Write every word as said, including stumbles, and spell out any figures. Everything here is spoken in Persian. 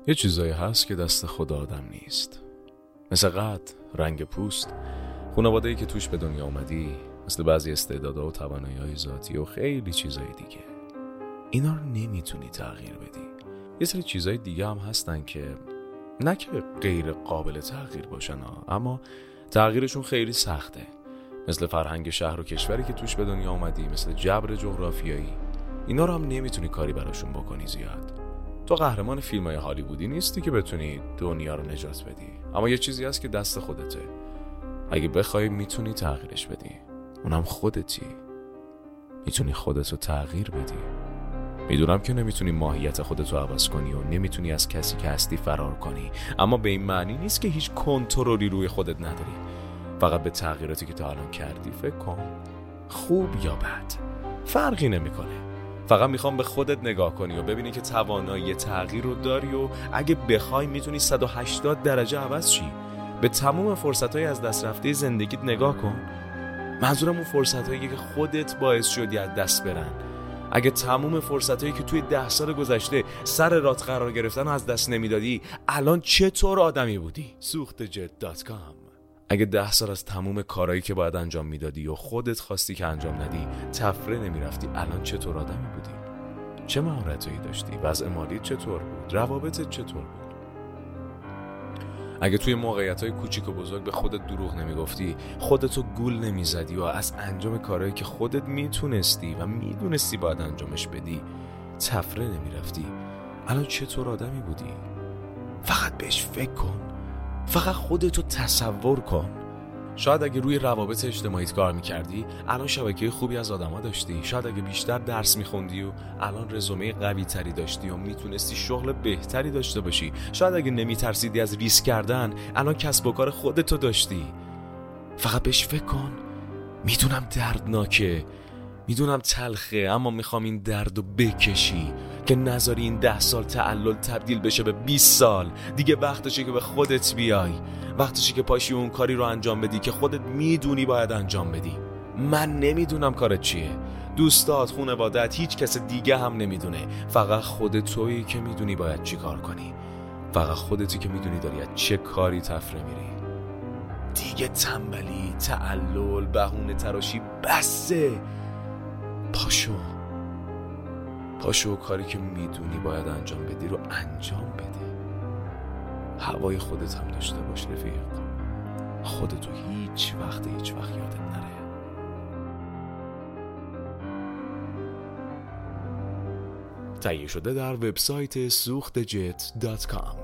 یه چیزایی هست که دست خدا آدم نیست، مثل قد، رنگ پوست، خانواده‌ای که توش به دنیا اومدی، مثل بعضی استعدادها و توانایی‌های ذاتی و خیلی چیزای دیگه. اینا رو نمیتونی تغییر بدی. یه سری چیزای دیگه هم هستن که نه که غیر قابل تغییر باشن ها، اما تغییرشون خیلی سخته، مثل فرهنگ شهر و کشوری که توش به دنیا اومدی، مثل جبر جغرافیایی. اینا رو هم نمیتونی کاری براشون بکنی زیاد. تو قهرمان فیلم‌های هالیوودی نیستی که بتونی دنیا رو نجات بدی، اما یه چیزی هست که دست خودته. اگه بخوای میتونی تغییرش بدی. اونم خودتی. میتونی خودتو تغییر بدی. میدونم که نمیتونی ماهیت خودتو عوض کنی و نمیتونی از کسی که هستی فرار کنی، اما به این معنی نیست که هیچ کنترلی روی خودت نداری. فقط به تغییراتی که تا الان کردی فکر کن، خوب یا بد فرقی نمیکنه. فقط میخوام به خودت نگاه کنی و ببینی که توانایی تغییر رو داری و اگه بخوای میتونی صد و هشتاد درجه عوض شی. به تمام فرصتهای از دست رفته زندگیت نگاه کن. منظورم اون فرصتهایی که خودت باعث شدی از دست برن. اگه تمام فرصتهایی که توی ده سال گذشته سر رات قرار گرفتن و از دست نمیدادی، الان چطور آدمی بودی؟ سوخت جت دات کام. اگه ده سال از تمام کارهایی که باید انجام میدادی و خودت خواستی که انجام ندی تفره نمیرفتی، الان چطور آدمی بودی؟ چه مهارتایی داشتی؟ وضع مالیت چطور بود؟ روابطت چطور بود؟ اگه توی موقعیت‌های کوچیک و بزرگ به خودت دروغ نمیگفتی، خودتو گول نمیزدی و از انجام کارهایی که خودت میتونستی و میدونستی باید انجامش بدی تفره نمیرفتی، الان چطور آدمی بودی؟ فقط بهش فکر کن. فقط خودتو تصور کن. شاید اگه روی روابط اجتماعیت کار میکردی الان شبکه خوبی از آدما داشتی. شاید اگه بیشتر درس میخوندی و الان رزومه قوی تری داشتی و میتونستی شغل بهتری داشته باشی. شاید اگه نمیترسیدی از ریسک کردن الان کسب و کار خودتو داشتی. فقط بهش فکر کن. میدونم دردناکه، میدونم تلخه، اما میخوام این دردو بکشی که نذاری این ده سال تعلل تبدیل بشه به بیست سال. دیگه وقتشه که به خودت بیای. وقتشه که پاشی اون کاری رو انجام بدی که خودت میدونی باید انجام بدی. من نمیدونم کارت چیه، دوستات، خانواده‌ات، هیچ کس دیگه هم نمیدونه. فقط خودت تویی که میدونی باید چی کار کنی. فقط خودتی که میدونی داری از چه کاری تفره میری. دیگه تنبلی، تعلل، بهونه تراشی بسه. پاشو پاشو کاری که میدونی باید انجام بدی رو انجام بده. هوای خودت هم داشته باش رفیق. خودتو هیچ وقت هیچ وقت یادت نره. تهیه شده در وبسایت سوخت جت دات کام.